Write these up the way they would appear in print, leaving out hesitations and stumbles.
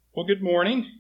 Well, good morning.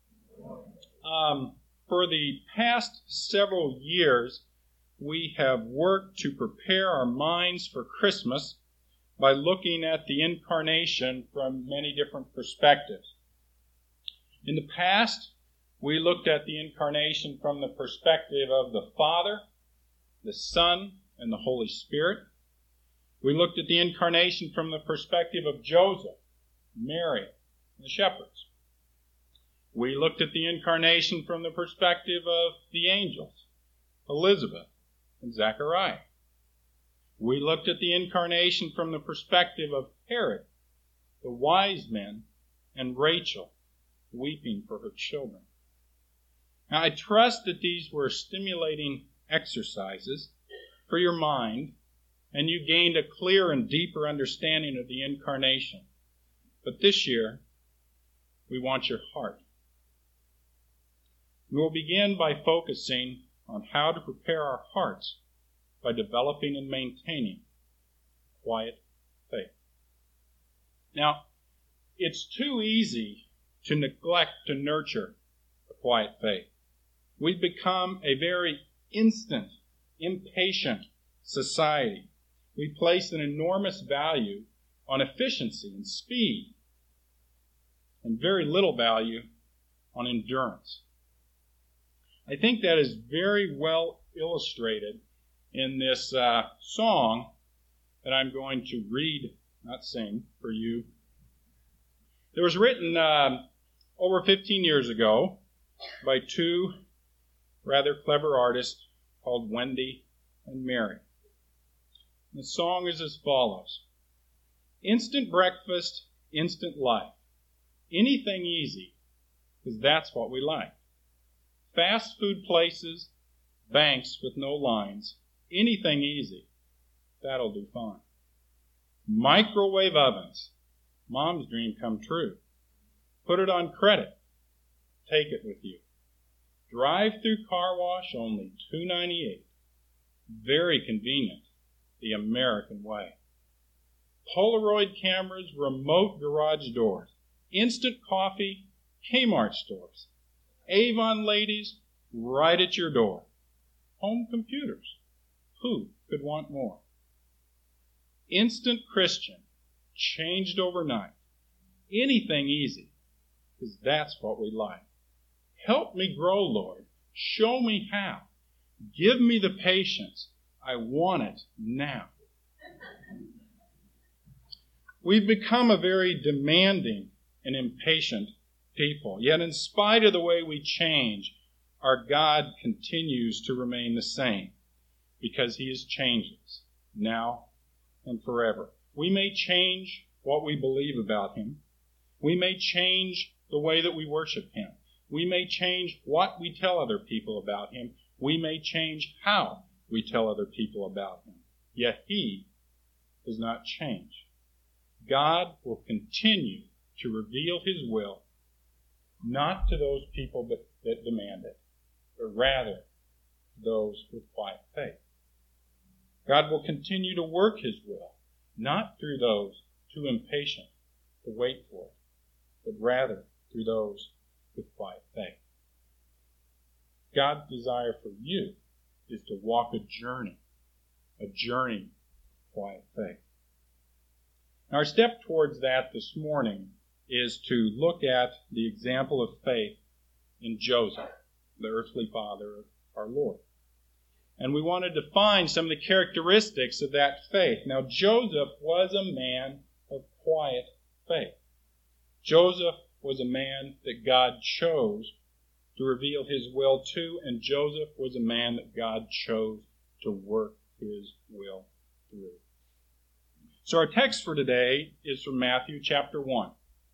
For the past several years, we have worked to prepare our minds for Christmas by looking at the Incarnation from many different perspectives. In the past, we looked at the Incarnation from the perspective of the Father, the Son, and the Holy Spirit. We looked at the Incarnation from the perspective of Joseph, Mary, and the shepherds. We looked at the Incarnation from the perspective of the angels, Elizabeth and Zechariah. We looked at the Incarnation from the perspective of Herod, the wise men, and Rachel, weeping for her children. Now, I trust that these were stimulating exercises for your mind, and you gained a clear and deeper understanding of the Incarnation. But this year, we want your heart. We will begin by focusing on how to prepare our hearts by developing and maintaining quiet faith. Now, it's too easy to neglect to nurture a quiet faith. We've become a very instant, impatient society. We place an enormous value on efficiency and speed, and very little value on endurance. I think that is very well illustrated in this song that I'm going to read, not sing, for you. It was written over 15 years ago by two rather clever artists called Wendy and Mary. The song is as follows. Instant breakfast, instant life. Anything easy, because that's what we like. Fast food places, banks with no lines. Anything easy, that'll do fine. Microwave ovens, mom's dream come true. Put it on credit, take it with you. Drive-through car wash, only $2.98. Very convenient, the American way. Polaroid cameras, remote garage doors. Instant coffee, Kmart stores. Avon ladies, right at your door. Home computers. Who could want more? Instant Christian, changed overnight. Anything easy, because that's what we like. Help me grow, Lord. Show me how. Give me the patience. I want it now. We've become a very demanding and impatient people. Yet in spite of the way we change, our God continues to remain the same because He is changeless now and forever. We may change what we believe about Him. We may change the way that we worship Him. We may change what we tell other people about Him. We may change how we tell other people about Him. Yet He does not change. God will continue to reveal His will, not to those people that demand it, but rather to those with quiet faith. God will continue to work His will, not through those too impatient to wait for it, but rather through those with quiet faith. God's desire for you is to walk a journey of quiet faith. Now, our step towards that this morning is to look at the example of faith in Joseph, the earthly father of our Lord. And we want to define some of the characteristics of that faith. Now, Joseph was a man of quiet faith. Joseph was a man that God chose to reveal His will to, and Joseph was a man that God chose to work His will through. So our text for today is from Matthew chapter 1.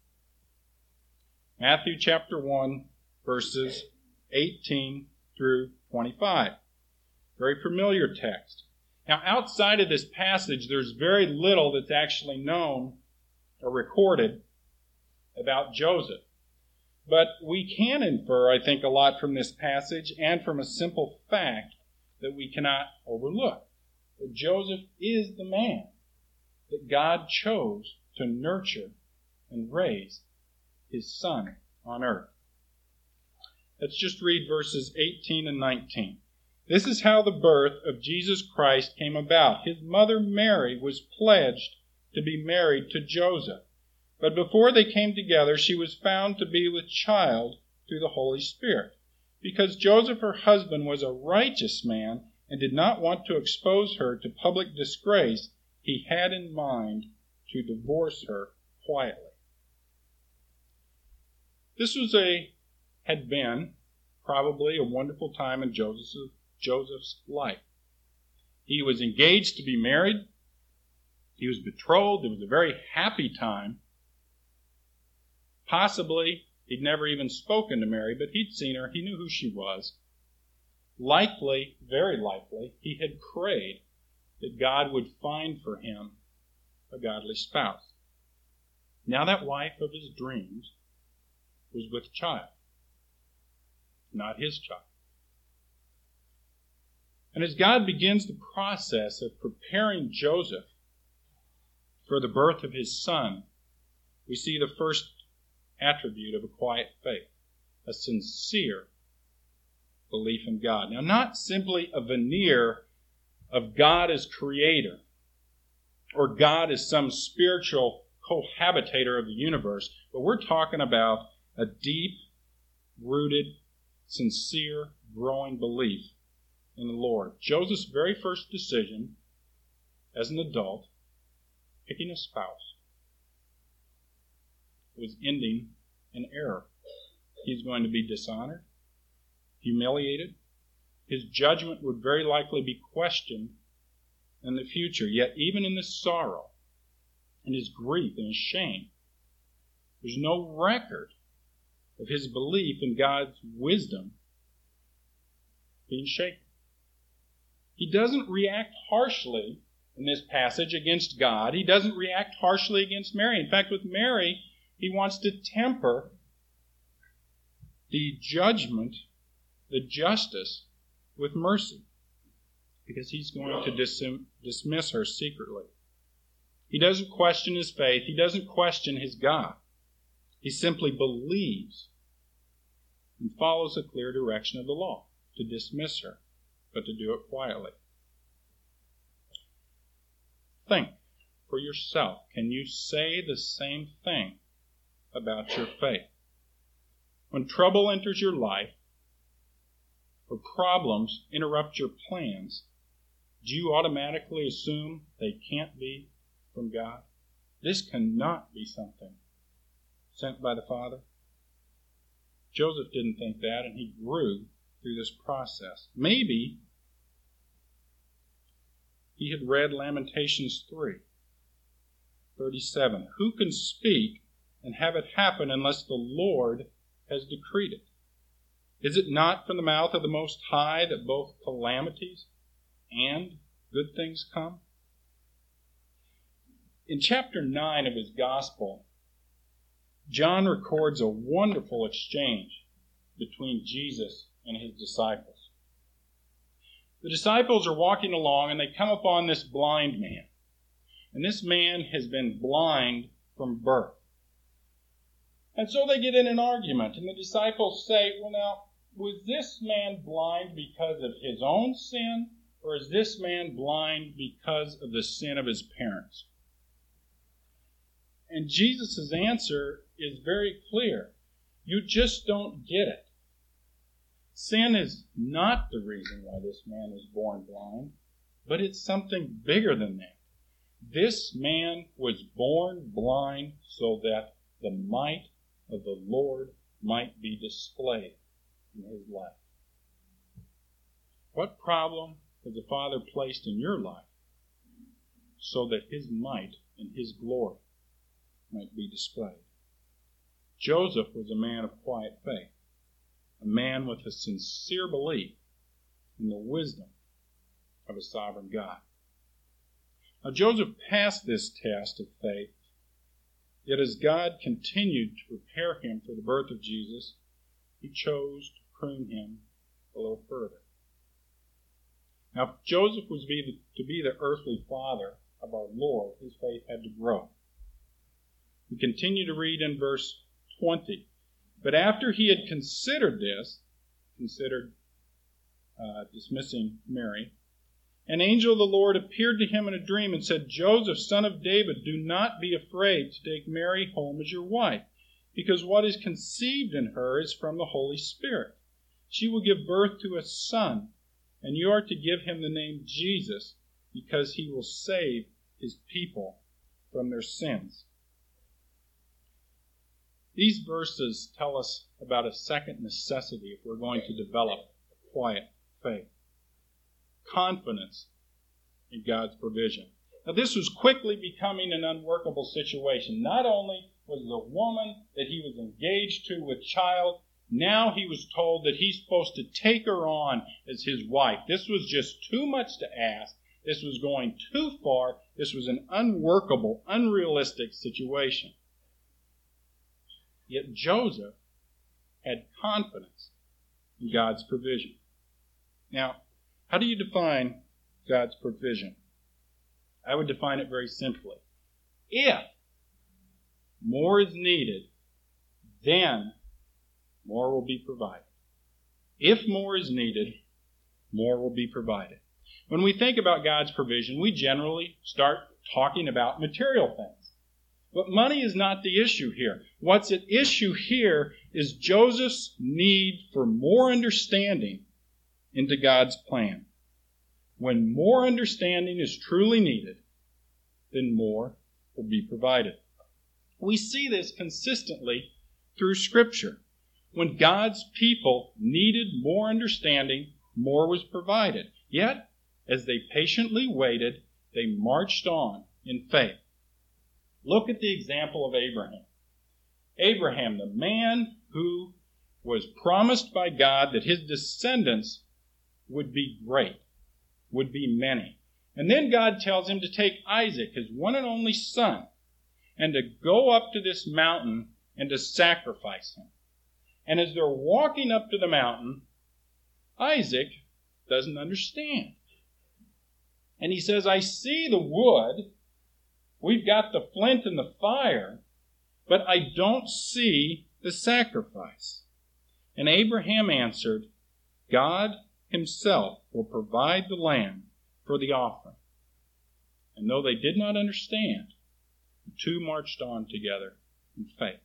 Matthew chapter 1, verses 18 through 25. Very familiar text. Now, outside of this passage, there's very little that's actually known or recorded about Joseph. But we can infer, I think, a lot from this passage and from a simple fact that we cannot overlook. That Joseph is the man that God chose to nurture and raise His son, on earth. Let's just read verses 18 and 19. This is how the birth of Jesus Christ came about. His mother Mary was pledged to be married to Joseph. But before they came together, she was found to be with child through the Holy Spirit. Because Joseph, her husband, was a righteous man and did not want to expose her to public disgrace, he had in mind to divorce her quietly. This had been probably a wonderful time in Joseph's life. He was engaged to be married. He was betrothed. It was a very happy time. Possibly he'd never even spoken to Mary, but he'd seen her. He knew who she was. Likely, very likely, he had prayed that God would find for him a godly spouse. Now that wife of his dreams was with child, not his child. And as God begins the process of preparing Joseph for the birth of his son, we see the first attribute of a quiet faith, a sincere belief in God. Now, not simply a veneer of God as creator, or God as some spiritual cohabitator of the universe, but we're talking about a deep-rooted, sincere, growing belief in the Lord. Joseph's very first decision as an adult, picking a spouse, was ending in error. He's going to be dishonored, humiliated. His judgment would very likely be questioned in the future. Yet even in this sorrow, in his grief and his shame, there's no record of his belief in God's wisdom being shaken. He doesn't react harshly in this passage against God. He doesn't react harshly against Mary. In fact, with Mary, he wants to temper the judgment, the justice, with mercy, because he's going to dismiss her secretly. He doesn't question his faith. He doesn't question his God. He simply believes and follows the clear direction of the law, to dismiss her, but to do it quietly. Think for yourself. Can you say the same thing about your faith? When trouble enters your life, or problems interrupt your plans, do you automatically assume they can't be from God? This cannot be something sent by the Father. Joseph didn't think that, and he grew through this process. Maybe he had read Lamentations 3:37. Who can speak and have it happen unless the Lord has decreed it? Is it not from the mouth of the Most High that both calamities and good things come? In chapter 9 of his Gospel, John records a wonderful exchange between Jesus and his disciples. The disciples are walking along and they come upon this blind man. And this man has been blind from birth. And so they get in an argument, and the disciples say, well, now, was this man blind because of his own sin, or is this man blind because of the sin of his parents? And Jesus' answer is very clear. You just don't get it. Sin is not the reason why this man was born blind, but it's something bigger than that. This man was born blind so that the might of the Lord might be displayed in his life. What problem has the Father placed in your life so that his might and his glory might be displayed? Joseph was a man of quiet faith, a man with a sincere belief in the wisdom of a sovereign God. Now, Joseph passed this test of faith, yet as God continued to prepare him for the birth of Jesus, he chose to prune him a little further. Now, if Joseph was to be the earthly father of our Lord, his faith had to grow. We continue to read in verse 20. But after he had considered dismissing Mary, an angel of the Lord appeared to him in a dream and said, Joseph, son of David, do not be afraid to take Mary home as your wife, because what is conceived in her is from the Holy Spirit. She will give birth to a son, and you are to give him the name Jesus, because he will save his people from their sins. These verses tell us about a second necessity if we're going to develop a quiet faith. Confidence in God's provision. Now, this was quickly becoming an unworkable situation. Not only was the woman that he was engaged to with child, now he was told that he's supposed to take her on as his wife. This was just too much to ask. This was going too far. This was an unworkable, unrealistic situation. Yet Joseph had confidence in God's provision. Now, how do you define God's provision? I would define it very simply. If more is needed, then more will be provided. If more is needed, more will be provided. When we think about God's provision, we generally start talking about material things. But money is not the issue here. What's at issue here is Joseph's need for more understanding into God's plan. When more understanding is truly needed, then more will be provided. We see this consistently through Scripture. When God's people needed more understanding, more was provided. Yet, as they patiently waited, they marched on in faith. Look at the example of Abraham. Abraham, the man who was promised by God that his descendants would be great, would be many. And then God tells him to take Isaac, his one and only son, and to go up to this mountain and to sacrifice him. And as they're walking up to the mountain, Isaac doesn't understand. And he says, I see the wood, we've got the flint and the fire, but I don't see the sacrifice. And Abraham answered, God himself will provide the lamb for the offering. And though they did not understand, the two marched on together in faith.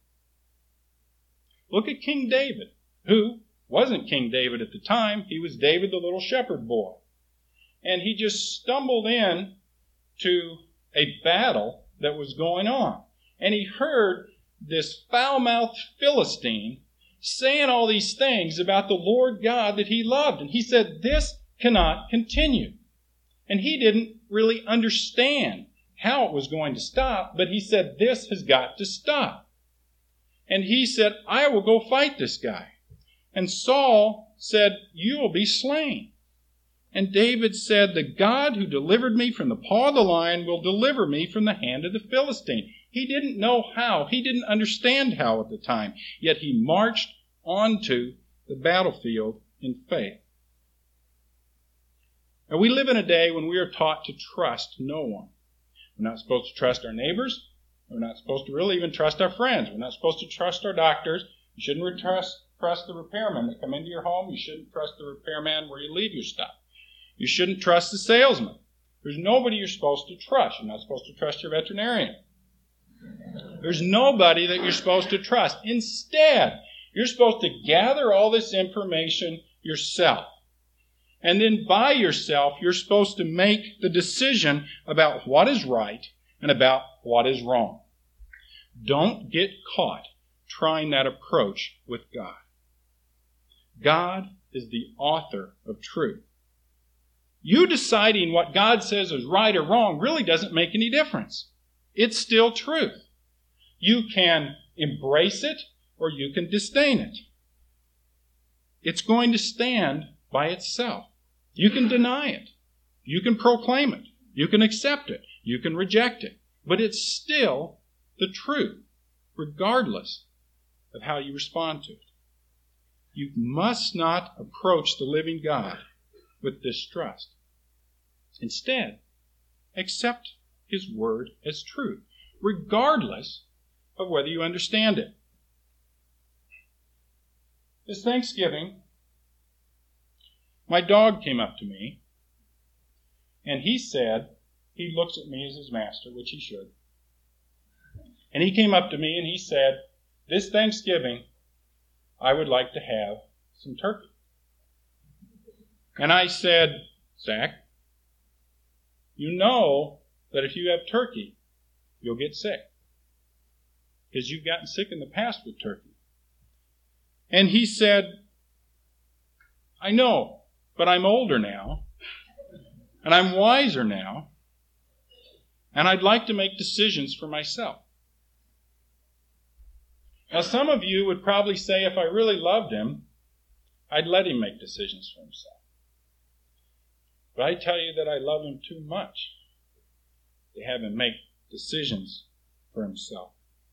Look at King David, who wasn't King David at the time. He was David, the little shepherd boy. And he just stumbled in to a battle that was going on. And he heard this foul-mouthed Philistine saying all these things about the Lord God that he loved. And he said, this cannot continue. And he didn't really understand how it was going to stop, but he said, this has got to stop. And he said, I will go fight this guy. And Saul said, you will be slain. And David said, the God who delivered me from the paw of the lion will deliver me from the hand of the Philistine. He didn't know how. He didn't understand how at the time. Yet he marched onto the battlefield in faith. Now, we live in a day when we are taught to trust no one. We're not supposed to trust our neighbors. We're not supposed to really even trust our friends. We're not supposed to trust our doctors. You shouldn't trust the repairmen that come into your home. You shouldn't trust the repairman where you leave your stuff. You shouldn't trust the salesman. There's nobody you're supposed to trust. You're not supposed to trust your veterinarian. There's nobody that you're supposed to trust. Instead, you're supposed to gather all this information yourself. And then by yourself, you're supposed to make the decision about what is right and about what is wrong. Don't get caught trying that approach with God. God is the author of truth. You deciding what God says is right or wrong really doesn't make any difference. It's still truth. You can embrace it or you can disdain it. It's going to stand by itself. You can deny it. You can proclaim it. You can accept it. You can reject it. But it's still the truth, regardless of how you respond to it. You must not approach the living God with distrust. Instead, accept His word as truth, regardless of whether you understand it. This Thanksgiving, my dog came up to me, and he looks at me as his master, which he should. And he came up to me and he said, this Thanksgiving, I would like to have some turkey. And I said, Zach, you know that if you have turkey, you'll get sick. Because you've gotten sick in the past with turkey. And he said, I know, but I'm older now, and I'm wiser now, and I'd like to make decisions for myself. Now, some of you would probably say if I really loved him, I'd let him make decisions for himself. But I tell you that I love him too much to have him make decisions for himself.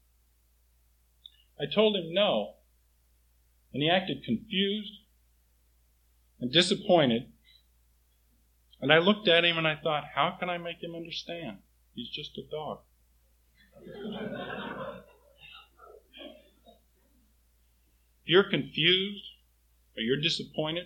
I told him no, and he acted confused and disappointed. And I looked at him and I thought, how can I make him understand? He's just a dog. If you're confused, or you're disappointed,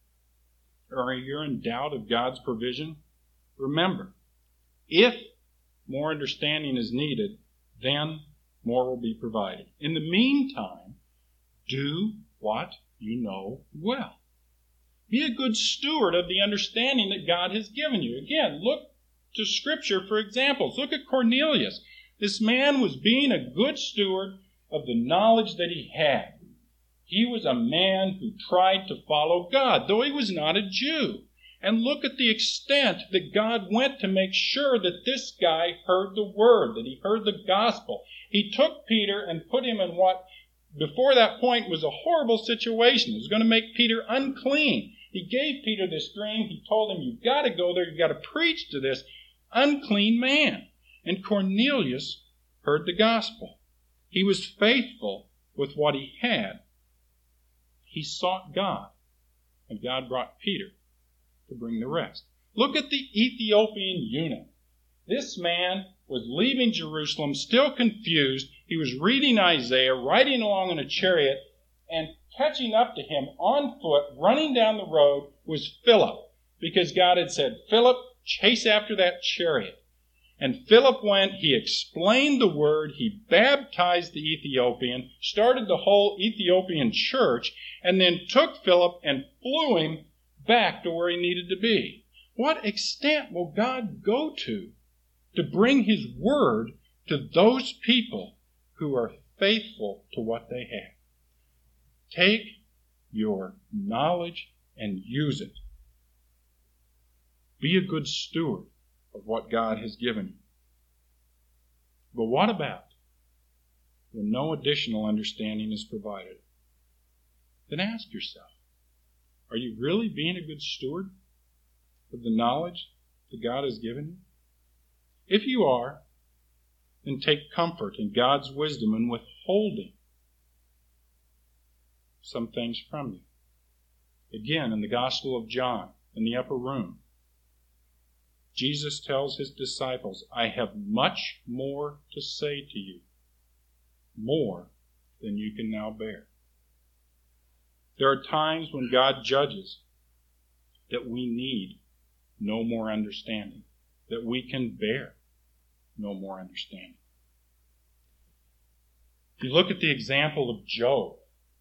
or you're in doubt of God's provision, remember, if more understanding is needed, then more will be provided. In the meantime, do what you know well. Be a good steward of the understanding that God has given you. Again, look to Scripture for examples. Look at Cornelius. This man was being a good steward of the knowledge that he had. He was a man who tried to follow God, though he was not a Jew. And look at the extent that God went to make sure that this guy heard the word, that he heard the gospel. He took Peter and put him in what, before that point, was a horrible situation. It was going to make Peter unclean. He gave Peter this dream. He told him, you've got to go there. You've got to preach to this unclean man. And Cornelius heard the gospel. He was faithful with what he had. He sought God, and God brought Peter to bring the rest. Look at the Ethiopian eunuch. This man was leaving Jerusalem, still confused. He was reading Isaiah, riding along in a chariot, and catching up to him on foot, running down the road, was Philip, because God had said, Philip, chase after that chariot. And Philip went, he explained the word, he baptized the Ethiopian, started the whole Ethiopian church, and then took Philip and flew him back to where he needed to be. What extent will God go to bring his word to those people who are faithful to what they have? Take your knowledge and use it. Be a good steward of what God has given you. But what about when no additional understanding is provided? Then ask yourself, are you really being a good steward of the knowledge that God has given you? If you are, then take comfort in God's wisdom in withholding some things from you. Again, in the Gospel of John, in the upper room, Jesus tells his disciples, I have much more to say to you, more than you can now bear. There are times when God judges that we need no more understanding, that we can bear no more understanding. If you look at the example of Job,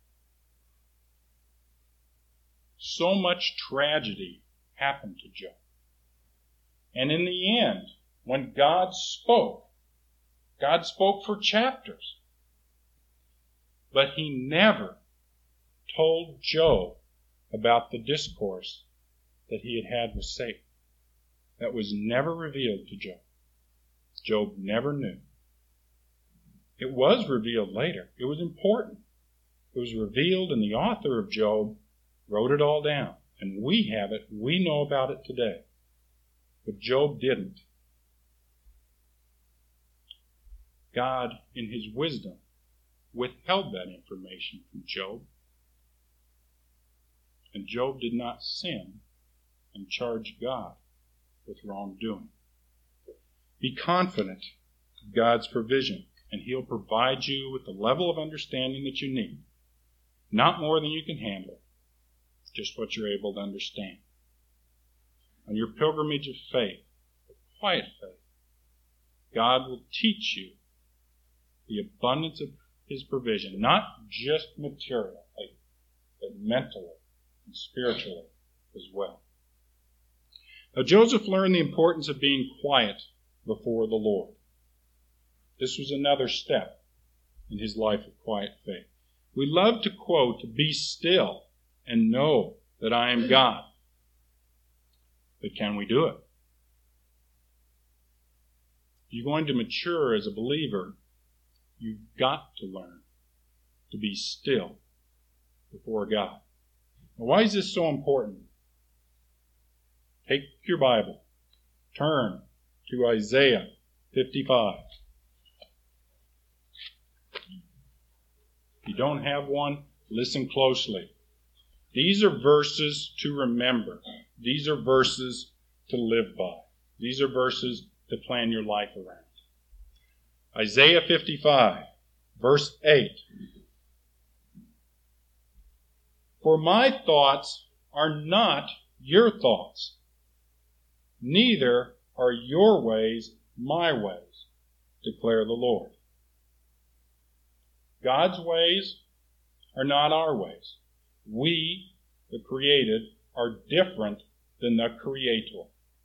so much tragedy happened to Job. And in the end, when God spoke for chapters. But he never told Job about the discourse that he had had with Satan. That was never revealed to Job. Job never knew. It was revealed later. It was important. It was revealed, and the author of Job wrote it all down. And we have it. We know about it today. But Job didn't. God, in his wisdom, withheld that information from Job. And Job did not sin and charge God with wrongdoing. Be confident of God's provision, and he'll provide you with the level of understanding that you need. Not more than you can handle, just what you're able to understand. On your pilgrimage of faith, of quiet faith, God will teach you the abundance of His provision, not just materially, but mentally and spiritually as well. Now, Joseph learned the importance of being quiet before the Lord. This was another step in his life of quiet faith. We love to quote, "Be still and know that I am God." But can we do it? If you're going to mature as a believer, you've got to learn to be still before God. Now, why is this so important? Take your Bible. Turn to Isaiah 55. If you don't have one, listen closely. These are verses to remember. These are verses to live by. These are verses to plan your life around. Isaiah 55, verse 8. For my thoughts are not your thoughts, neither are your ways my ways, declare the Lord. God's ways are not our ways. We, the created, are different than the Creator.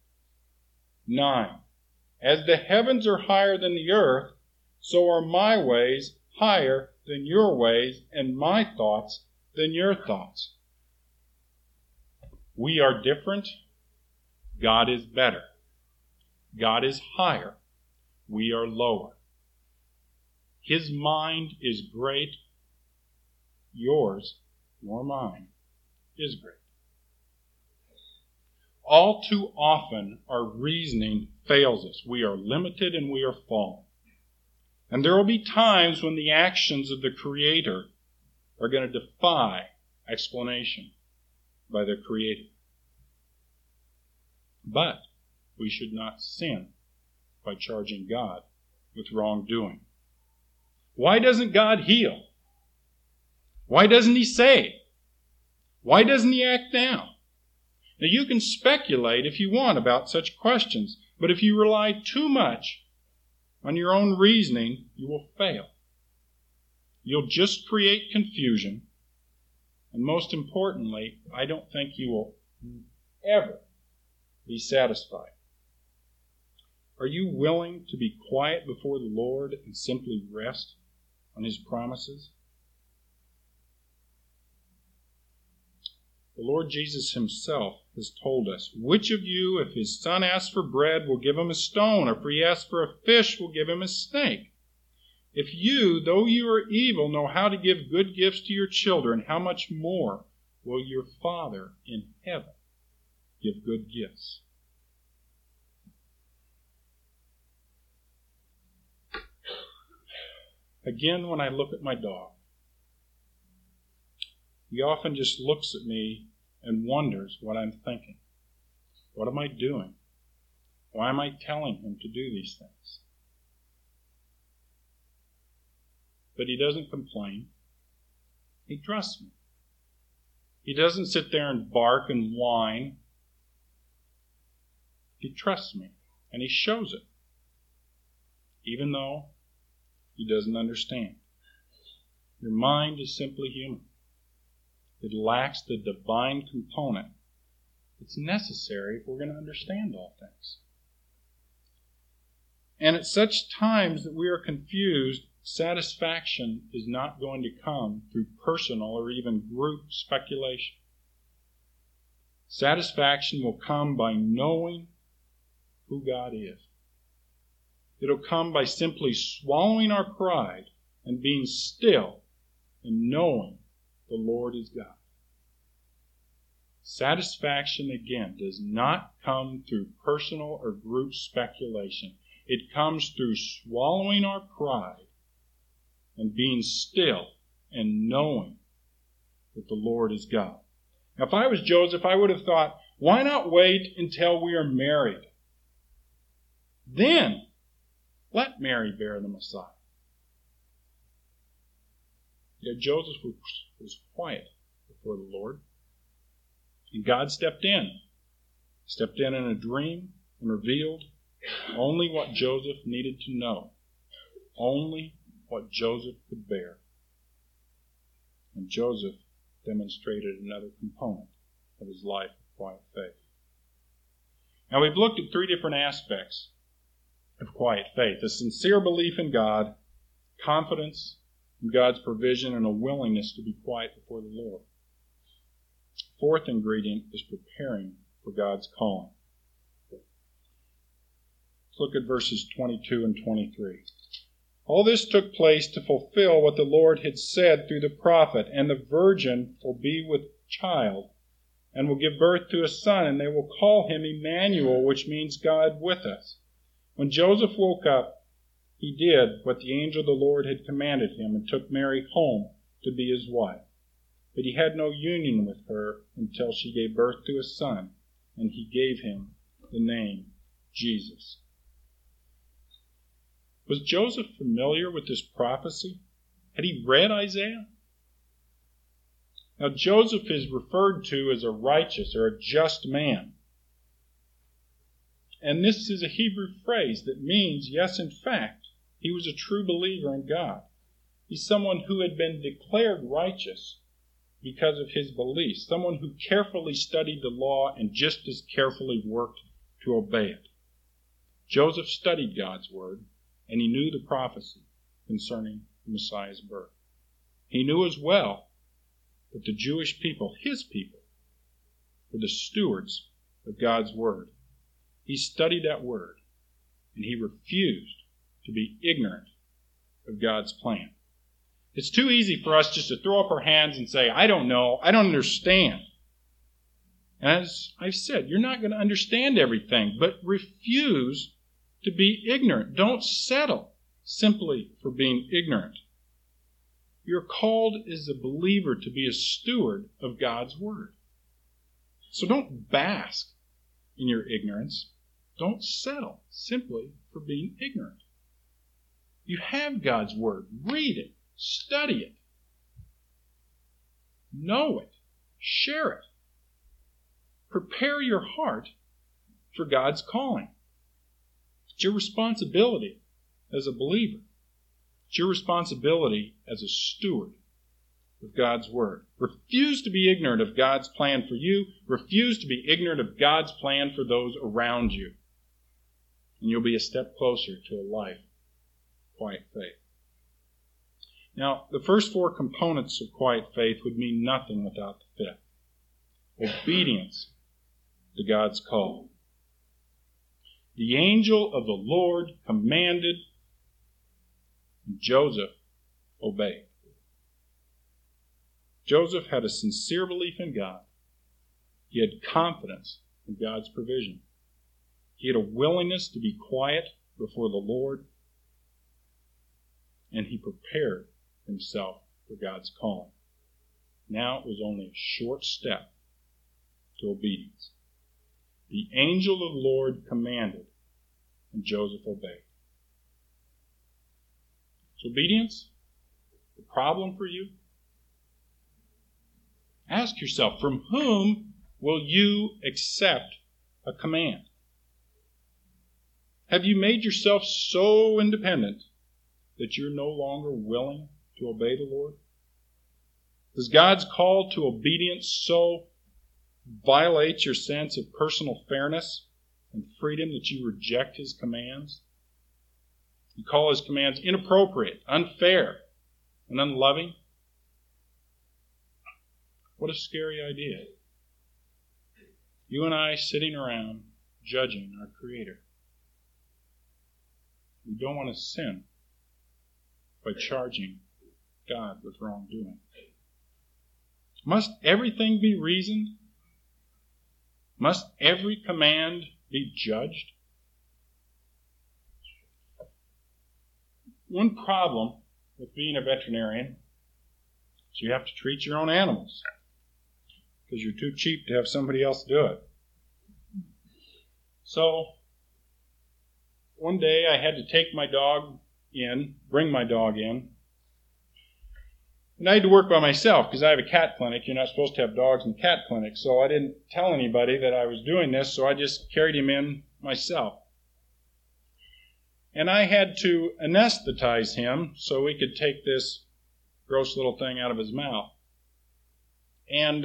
9. As the heavens are higher than the earth, so are my ways higher than your ways, and my thoughts than your thoughts. We are different. God is better. God is higher. We are lower. His mind is great. Yours, nor mine, is great. All too often our reasoning fails us. We are limited and we are fallen. And there will be times when the actions of the Creator are going to defy explanation by the Creator. But we should not sin by charging God with wrongdoing. Why doesn't God heal? Why doesn't He save? Why doesn't He act now? Now you can speculate if you want about such questions, but if you rely too much on your own reasoning, you will fail. You'll just create confusion, and most importantly, I don't think you will ever be satisfied. Are you willing to be quiet before the Lord and simply rest on His promises? The Lord Jesus Himself has told us, which of you, if his son asks for bread, will give him a stone, or if he asks for a fish, will give him a snake? If you, though you are evil, know how to give good gifts to your children, how much more will your Father in heaven give good gifts? Again, when I look at my dog, he often just looks at me and wonders what I'm thinking. What am I doing? Why am I telling him to do these things? But he doesn't complain. He trusts me. He doesn't sit there and bark and whine. He trusts me, and he shows it, even though he doesn't understand. Your mind is simply human. It lacks the divine component. It's necessary if we're going to understand all things. And at such times that we are confused, satisfaction is not going to come through personal or even group speculation. Satisfaction will come by knowing who God is. It'll come by simply swallowing our pride and being still and knowing the Lord is God. Satisfaction, again, does not come through personal or group speculation. It comes through swallowing our pride and being still and knowing that the Lord is God. Now, if I was Joseph, I would have thought, why not wait until we are married? Then let Mary bear the Messiah. Yet Joseph was quiet before the Lord. And God stepped in a dream, and revealed only what Joseph needed to know, only what Joseph could bear. And Joseph demonstrated another component of his life of quiet faith. Now, we've looked at three different aspects of quiet faith: a sincere belief in God, confidence in God's provision, and a willingness to be quiet before the Lord. Fourth ingredient is preparing for God's calling. Let's look at verses 22 and 23. All this took place to fulfill what the Lord had said through the prophet, and the virgin will be with child and will give birth to a son, and they will call him Emmanuel, which means God with us. When Joseph woke up, he did what the angel of the Lord had commanded him and took Mary home to be his wife. But he had no union with her until she gave birth to a son, and he gave him the name Jesus. Was Joseph familiar with this prophecy? Had he read Isaiah? Now, Joseph is referred to as a righteous or a just man. And this is a Hebrew phrase that means, yes, in fact, he was a true believer in God. He's someone who had been declared righteous because of his beliefs, someone who carefully studied the law and just as carefully worked to obey it. Joseph studied God's word, and he knew the prophecy concerning the Messiah's birth. He knew as well that the Jewish people, his people, were the stewards of God's word. He studied that word, and he refused to be ignorant of God's plan. It's too easy for us just to throw up our hands and say, I don't know, I don't understand. And as I've said, you're not going to understand everything, but refuse to be ignorant. Don't settle simply for being ignorant. You're called as a believer to be a steward of God's word. So don't bask in your ignorance. Don't settle simply for being ignorant. You have God's word. Read it. Study it. Know it. Share it. Prepare your heart for God's calling. It's your responsibility as a believer. It's your responsibility as a steward of God's word. Refuse to be ignorant of God's plan for you. Refuse to be ignorant of God's plan for those around you. And you'll be a step closer to a life of quiet faith. Now, the first four components of quiet faith would mean nothing without the fifth: obedience to God's call. The angel of the Lord commanded, and Joseph obeyed. Joseph had a sincere belief in God. He had confidence in God's provision. He had a willingness to be quiet before the Lord, and he prepared himself for God's calling. Now it was only a short step to obedience. The angel of the Lord commanded, and Joseph obeyed. Is obedience the problem for you? Ask yourself, from whom will you accept a command? Have you made yourself so independent that you're no longer willing to obey the Lord? Does God's call to obedience so violate your sense of personal fairness and freedom that you reject His commands? You call His commands inappropriate, unfair, and unloving? What a scary idea. You and I sitting around judging our Creator. We don't want to sin by charging God with wrongdoing. Must everything be reasoned? Must every command be judged? One problem with being a veterinarian is you have to treat your own animals because you're too cheap to have somebody else do it. So, one day I had to bring my dog in, And I had to work by myself because I have a cat clinic. You're not supposed to have dogs in cat clinics. So I didn't tell anybody that I was doing this, so I just carried him in myself. And I had to anesthetize him so we could take this gross little thing out of his mouth. And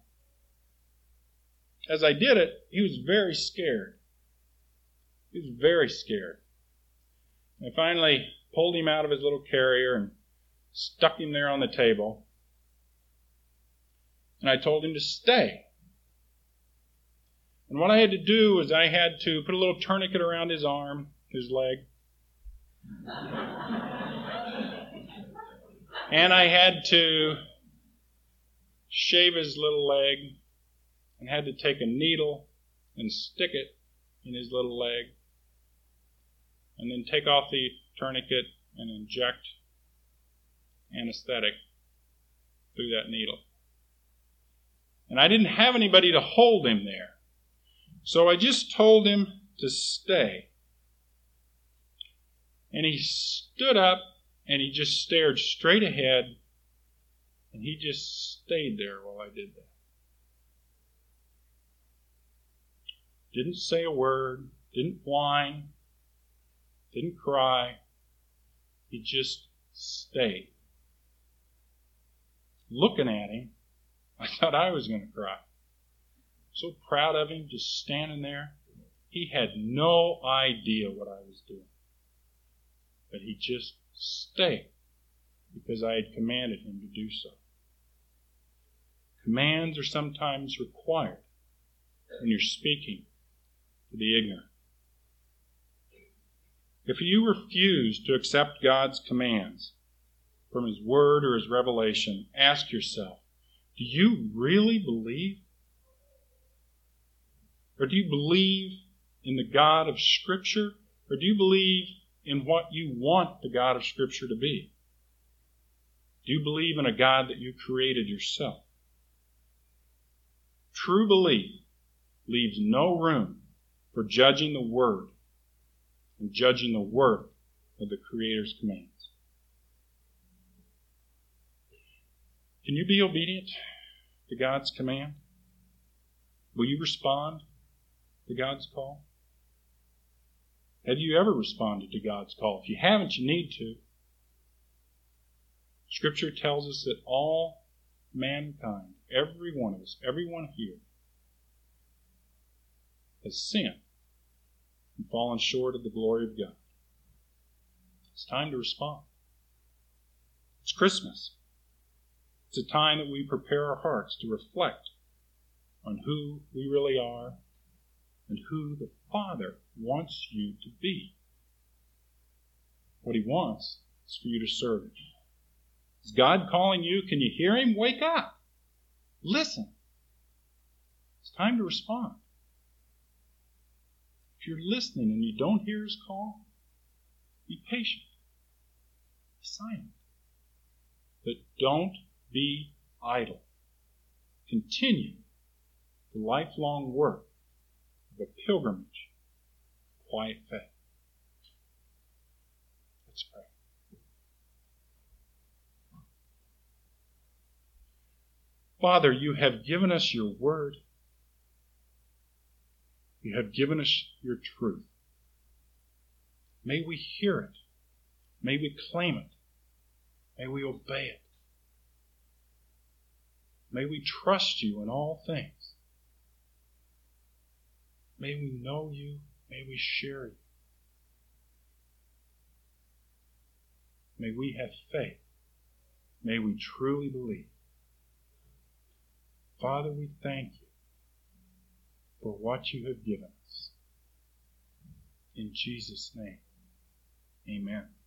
as I did it, he was very scared. He was very scared. I finally pulled him out of his little carrier and stuck him there on the table. And I told him to stay. And what I had to do was I had to put a little tourniquet around his arm, his leg. And I had to shave his little leg and had to take a needle and stick it in his little leg and then take off the tourniquet and inject anesthetic through that needle. And I didn't have anybody to hold him there. So I just told him to stay. And he stood up and he just stared straight ahead and he just stayed there while I did that. Didn't say a word, didn't whine, didn't cry. He just stayed. Looking at him, I thought I was going to cry. So proud of him, just standing there. He had no idea what I was doing. But he just stayed because I had commanded him to do so. Commands are sometimes required when you're speaking to the ignorant. If you refuse to accept God's commands from His Word or His revelation, ask yourself, do you really believe? Or do you believe in the God of Scripture? Or do you believe in what you want the God of Scripture to be? Do you believe in a God that you created yourself? True belief leaves no room for judging the Word and judging the worth of the Creator's commands. Can you be obedient to God's command? Will you respond to God's call? Have you ever responded to God's call? If you haven't, you need to. Scripture tells us that all mankind, every one of us, everyone here, has sinned and fallen short of the glory of God. It's time to respond. It's Christmas. It's a time that we prepare our hearts to reflect on who we really are and who the Father wants you to be. What He wants is for you to serve Him. Is God calling you? Can you hear Him? Wake up. Listen. It's time to respond. If you're listening and you don't hear His call, be patient. Be silent. But don't be idle. Continue the lifelong work of a pilgrimage, quiet faith. Let's pray. Father, you have given us your word. You have given us your truth. May we hear it. May we claim it. May we obey it. May we trust you in all things. May we know you. May we share you. May we have faith. May we truly believe. Father, we thank you for what you have given us. In Jesus' name, amen.